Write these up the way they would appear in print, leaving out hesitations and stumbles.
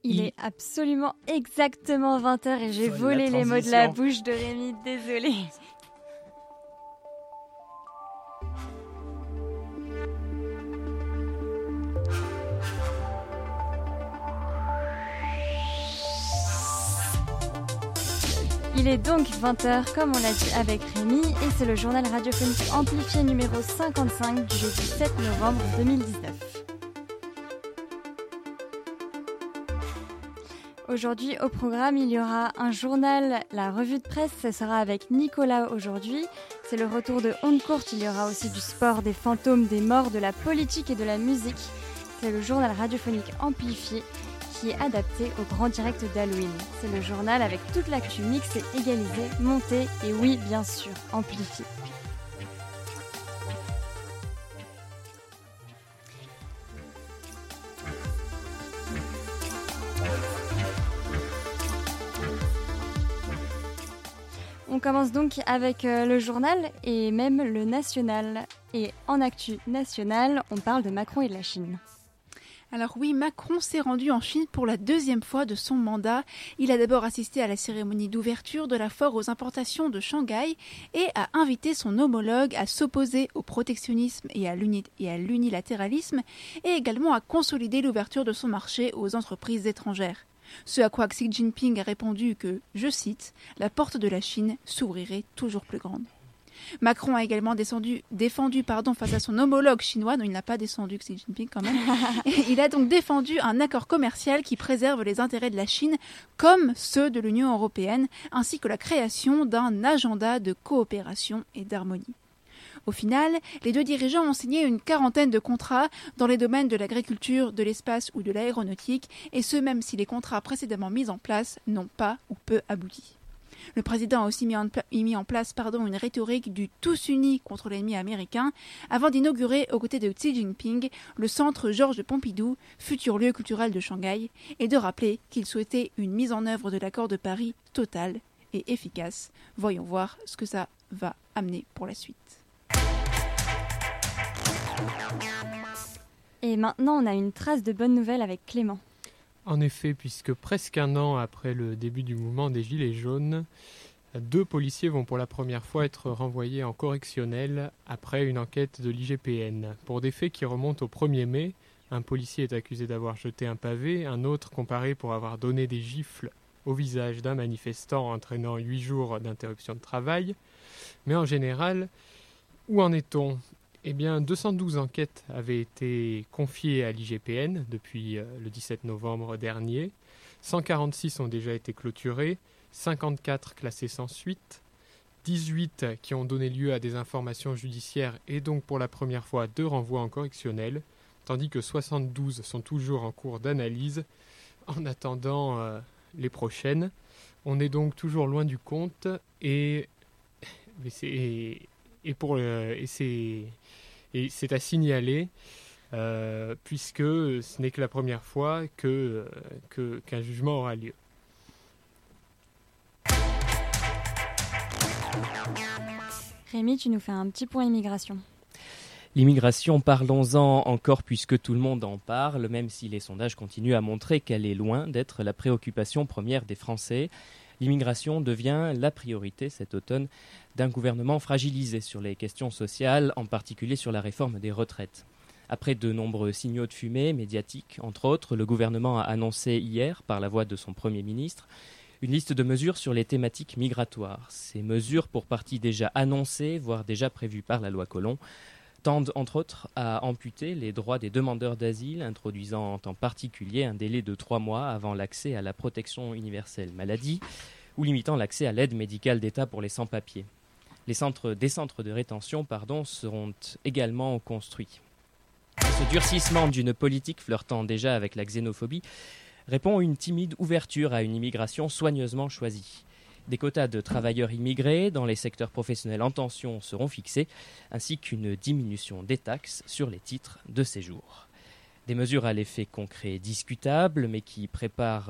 Il est absolument exactement 20h et j'ai volé les mots de la bouche de Rémi, désolée. Il est donc 20h, comme on l'a dit avec Rémi, et c'est le journal radiophonique amplifié numéro 55 du jeudi 7 novembre 2019. Aujourd'hui, au programme, il y aura un journal, la revue de presse, ce sera avec Nicolas aujourd'hui. C'est le retour de Onde Courte, il y aura aussi du sport, des fantômes, des morts, de la politique et de la musique. C'est le journal radiophonique amplifié qui est adapté au grand direct d'Halloween. C'est le journal avec toute l'actu mixée, égalisée, montée et oui, bien sûr, amplifiée. On commence donc avec le journal et même le national. Et en actu nationale, on parle de Macron et de la Chine. Alors oui, Macron s'est rendu en Chine pour la deuxième fois de son mandat. Il a d'abord assisté à la cérémonie d'ouverture de la foire aux importations de Shanghai et a invité son homologue à s'opposer au protectionnisme et à l'unilatéralisme et également à consolider l'ouverture de son marché aux entreprises étrangères. Ce à quoi Xi Jinping a répondu que, je cite, « la porte de la Chine s'ouvrirait toujours plus grande ». Macron a également défendu face à son homologue chinois, non il n'a pas descendu Xi Jinping quand même, il a donc défendu un accord commercial qui préserve les intérêts de la Chine comme ceux de l'Union européenne, ainsi que la création d'un agenda de coopération et d'harmonie. Au final, les deux dirigeants ont signé une quarantaine de contrats dans les domaines de l'agriculture, de l'espace ou de l'aéronautique, et ce même si les contrats précédemment mis en place n'ont pas ou peu abouti. Le président a aussi mis en place une rhétorique du tous unis contre l'ennemi américain avant d'inaugurer aux côtés de Xi Jinping le centre Georges Pompidou, futur lieu culturel de Shanghai, et de rappeler qu'il souhaitait une mise en œuvre de l'accord de Paris totale et efficace. Voyons voir ce que ça va amener pour la suite. Et maintenant, on a une trace de bonnes nouvelles avec Clément. En effet, puisque presque un an après le début du mouvement des Gilets jaunes, 2 policiers vont pour la première fois être renvoyés en correctionnel après une enquête de l'IGPN. Pour des faits qui remontent au 1er mai, un policier est accusé d'avoir jeté un pavé, un autre comparé pour avoir donné des gifles au visage d'un manifestant entraînant 8 jours d'interruption de travail. Mais en général, où en est-on ? Eh bien, 212 enquêtes avaient été confiées à l'IGPN depuis le 17 novembre dernier. 146 ont déjà été clôturées, 54 classées sans suite, 18 qui ont donné lieu à des informations judiciaires et donc pour la première fois 2 renvois en correctionnel, tandis que 72 sont toujours en cours d'analyse en attendant les prochaines. On est donc toujours loin du compte et c'est à signaler puisque ce n'est que la première fois qu'un jugement aura lieu. Rémi, tu nous fais un petit point immigration. L'immigration, parlons-en encore puisque tout le monde en parle, même si les sondages continuent à montrer qu'elle est loin d'être la préoccupation première des Français. L'immigration devient la priorité cet automne d'un gouvernement fragilisé sur les questions sociales, en particulier sur la réforme des retraites. Après de nombreux signaux de fumée médiatiques, entre autres, le gouvernement a annoncé hier, par la voix de son Premier ministre, une liste de mesures sur les thématiques migratoires. Ces mesures, pour partie déjà annoncées, voire déjà prévues par la loi Collomb, tendent entre autres à amputer les droits des demandeurs d'asile, introduisant en particulier un délai de 3 mois avant l'accès à la protection universelle maladie ou limitant l'accès à l'aide médicale d'État pour les sans-papiers. Des centres de rétention seront également construits. Ce durcissement d'une politique flirtant déjà avec la xénophobie répond à une timide ouverture à une immigration soigneusement choisie. Des quotas de travailleurs immigrés dans les secteurs professionnels en tension seront fixés, ainsi qu'une diminution des taxes sur les titres de séjour. Des mesures à l'effet concret discutable, mais qui préparent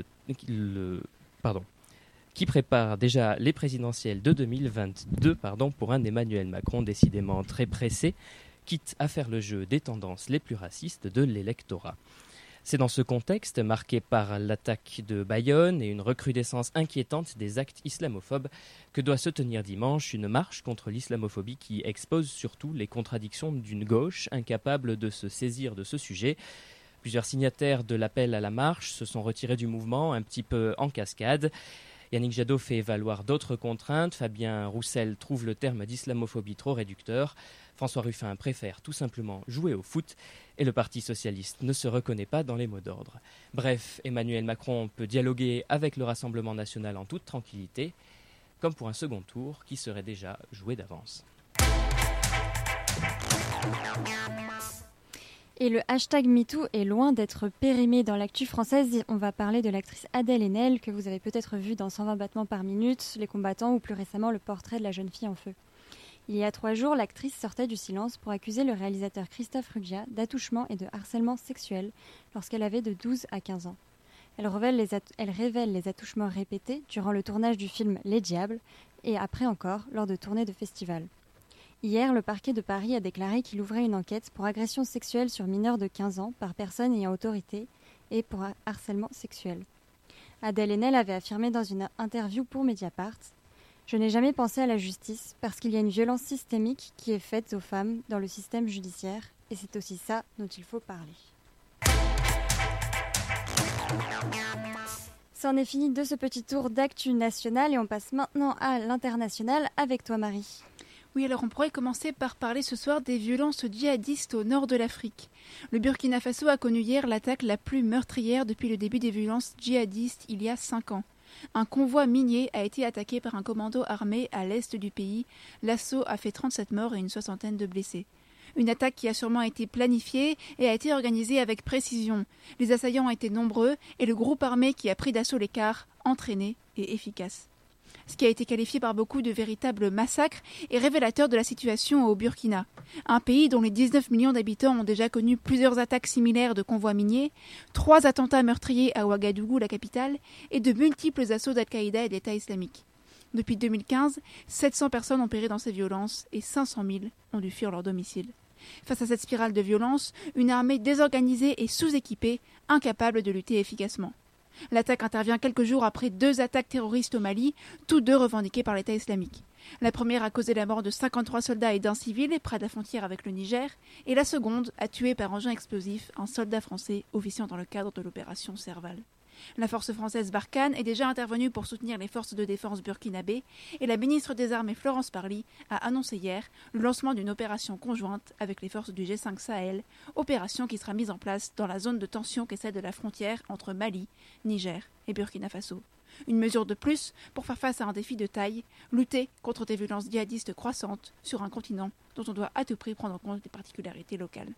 déjà les présidentielles de 2022 pour un Emmanuel Macron décidément très pressé, quitte à faire le jeu des tendances les plus racistes de l'électorat. C'est dans ce contexte, marqué par l'attaque de Bayonne et une recrudescence inquiétante des actes islamophobes, que doit se tenir dimanche une marche contre l'islamophobie qui expose surtout les contradictions d'une gauche incapable de se saisir de ce sujet. Plusieurs signataires de l'appel à la marche se sont retirés du mouvement un petit peu en cascade. Yannick Jadot fait valoir d'autres contraintes. Fabien Roussel trouve le terme d'islamophobie trop réducteur. François Ruffin préfère tout simplement jouer au foot. Et le Parti socialiste ne se reconnaît pas dans les mots d'ordre. Bref, Emmanuel Macron peut dialoguer avec le Rassemblement national en toute tranquillité, comme pour un second tour qui serait déjà joué d'avance. Et le hashtag MeToo est loin d'être périmé dans l'actu française. On va parler de l'actrice Adèle Haenel, que vous avez peut-être vue dans 120 battements par minute, Les Combattants ou plus récemment Le Portrait de la jeune fille en feu. Il y a 3 jours, l'actrice sortait du silence pour accuser le réalisateur Christophe Ruggia d'attouchement et de harcèlement sexuel lorsqu'elle avait de 12 à 15 ans. Elle révèle les attouchements répétés durant le tournage du film Les Diables et après encore lors de tournées de festivals. Hier, le parquet de Paris a déclaré qu'il ouvrait une enquête pour agression sexuelle sur mineurs de 15 ans par personne ayant autorité et pour harcèlement sexuel. Adèle Haenel avait affirmé dans une interview pour Mediapart « Je n'ai jamais pensé à la justice parce qu'il y a une violence systémique qui est faite aux femmes dans le système judiciaire et c'est aussi ça dont il faut parler. » C'en est fini de ce petit tour d'actu national et on passe maintenant à l'international avec toi Marie. Oui, alors on pourrait commencer par parler ce soir des violences djihadistes au nord de l'Afrique. Le Burkina Faso a connu hier l'attaque la plus meurtrière depuis le début des violences djihadistes il y a 5 ans. Un convoi minier a été attaqué par un commando armé à l'est du pays. L'assaut a fait 37 morts et une 60aine de blessés. Une attaque qui a sûrement été planifiée et a été organisée avec précision. Les assaillants ont été nombreux et le groupe armé qui a pris d'assaut les cars, entraîné et efficace. Ce qui a été qualifié par beaucoup de véritables massacres est révélateur de la situation au Burkina, un pays dont les 19 millions d'habitants ont déjà connu plusieurs attaques similaires de convois miniers, 3 attentats meurtriers à Ouagadougou, la capitale, et de multiples assauts d'Al-Qaïda et d'État islamique. Depuis 2015, 700 personnes ont péri dans ces violences et 500 000 ont dû fuir leur domicile. Face à cette spirale de violence, une armée désorganisée et sous-équipée, incapable de lutter efficacement. L'attaque intervient quelques jours après 2 attaques terroristes au Mali, toutes 2 revendiquées par l'État islamique. La première a causé la mort de 53 soldats et d'un civil près de la frontière avec le Niger, et la seconde a tué par engin explosif un soldat français officiant dans le cadre de l'opération Serval. La force française Barkhane est déjà intervenue pour soutenir les forces de défense burkinabées et la ministre des Armées Florence Parly a annoncé hier le lancement d'une opération conjointe avec les forces du G5 Sahel, opération qui sera mise en place dans la zone de tension qu'est celle de la frontière entre Mali, Niger et Burkina Faso. Une mesure de plus pour faire face à un défi de taille, lutter contre des violences djihadistes croissantes sur un continent dont on doit à tout prix prendre en compte les particularités locales.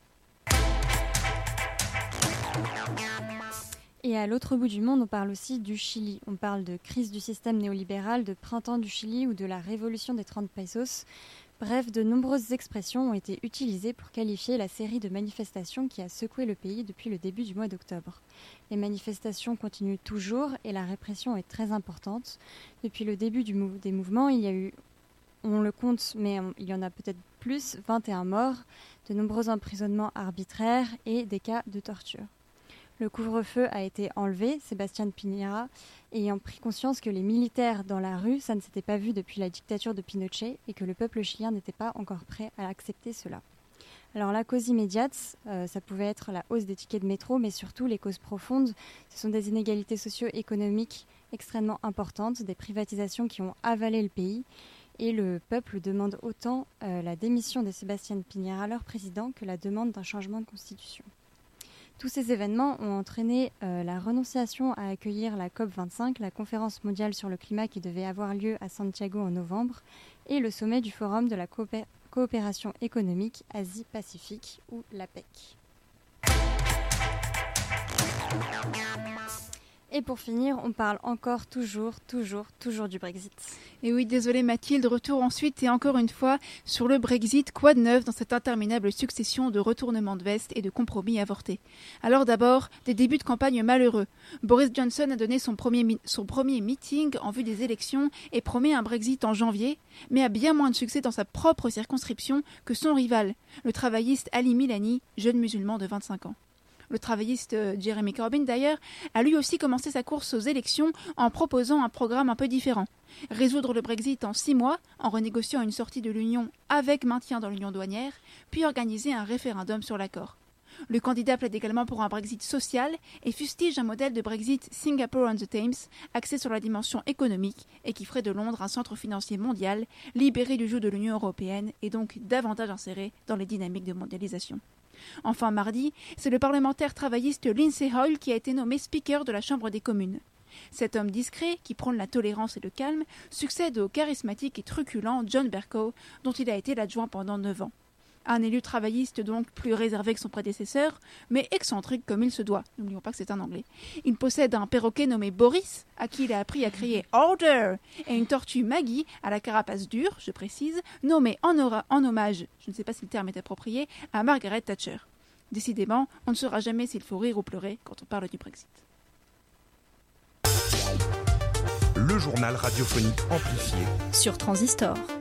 Et à l'autre bout du monde, on parle aussi du Chili. On parle de crise du système néolibéral, de printemps du Chili ou de la révolution des 30 pesos. Bref, de nombreuses expressions ont été utilisées pour qualifier la série de manifestations qui a secoué le pays depuis le début du mois d'octobre. Les manifestations continuent toujours et la répression est très importante. Depuis le début des mouvements, il y a eu, on le compte, mais il y en a peut-être plus, 21 morts, de nombreux emprisonnements arbitraires et des cas de torture. Le couvre-feu a été enlevé, Sébastien Piñera ayant pris conscience que les militaires dans la rue, ça ne s'était pas vu depuis la dictature de Pinochet et que le peuple chilien n'était pas encore prêt à accepter cela. Alors la cause immédiate, ça pouvait être la hausse des tickets de métro, mais surtout les causes profondes, ce sont des inégalités socio-économiques extrêmement importantes, des privatisations qui ont avalé le pays et le peuple demande autant la démission de Sébastien Piñera, leur président, que la demande d'un changement de constitution. Tous ces événements ont entraîné la renonciation à accueillir la COP25, la conférence mondiale sur le climat qui devait avoir lieu à Santiago en novembre, et le sommet du Forum de la coopération économique Asie-Pacifique, ou l'APEC. Et pour finir, on parle encore toujours du Brexit. Et oui, désolé Mathilde, retour ensuite et encore une fois sur le Brexit. Quoi de neuf dans cette interminable succession de retournements de veste et de compromis avortés? Alors d'abord, des débuts de campagne malheureux. Boris Johnson a donné son premier meeting en vue des élections et promet un Brexit en janvier, mais a bien moins de succès dans sa propre circonscription que son rival, le travailliste Ali Milani, jeune musulman de 25 ans. Le travailliste Jeremy Corbyn, d'ailleurs, a lui aussi commencé sa course aux élections en proposant un programme un peu différent. Résoudre le Brexit en 6 mois, en renégociant une sortie de l'Union avec maintien dans l'Union douanière, puis organiser un référendum sur l'accord. Le candidat plaide également pour un Brexit social et fustige un modèle de Brexit Singapore on the Thames axé sur la dimension économique et qui ferait de Londres un centre financier mondial, libéré du joug de l'Union européenne et donc davantage inséré dans les dynamiques de mondialisation. Enfin mardi, c'est le parlementaire travailliste Lindsay Hoyle qui a été nommé speaker de la Chambre des communes. Cet homme discret, qui prône la tolérance et le calme, succède au charismatique et truculent John Bercow, dont il a été l'adjoint pendant 9 ans. Un élu travailliste donc plus réservé que son prédécesseur, mais excentrique comme il se doit. N'oublions pas que c'est un Anglais. Il possède un perroquet nommé Boris, à qui il a appris à crier « Order !» et une tortue Maggie, à la carapace dure, je précise, nommée en hommage, je ne sais pas si le terme est approprié, à Margaret Thatcher. Décidément, on ne saura jamais s'il faut rire ou pleurer quand on parle du Brexit. Le journal radiophonique amplifié sur Transistor.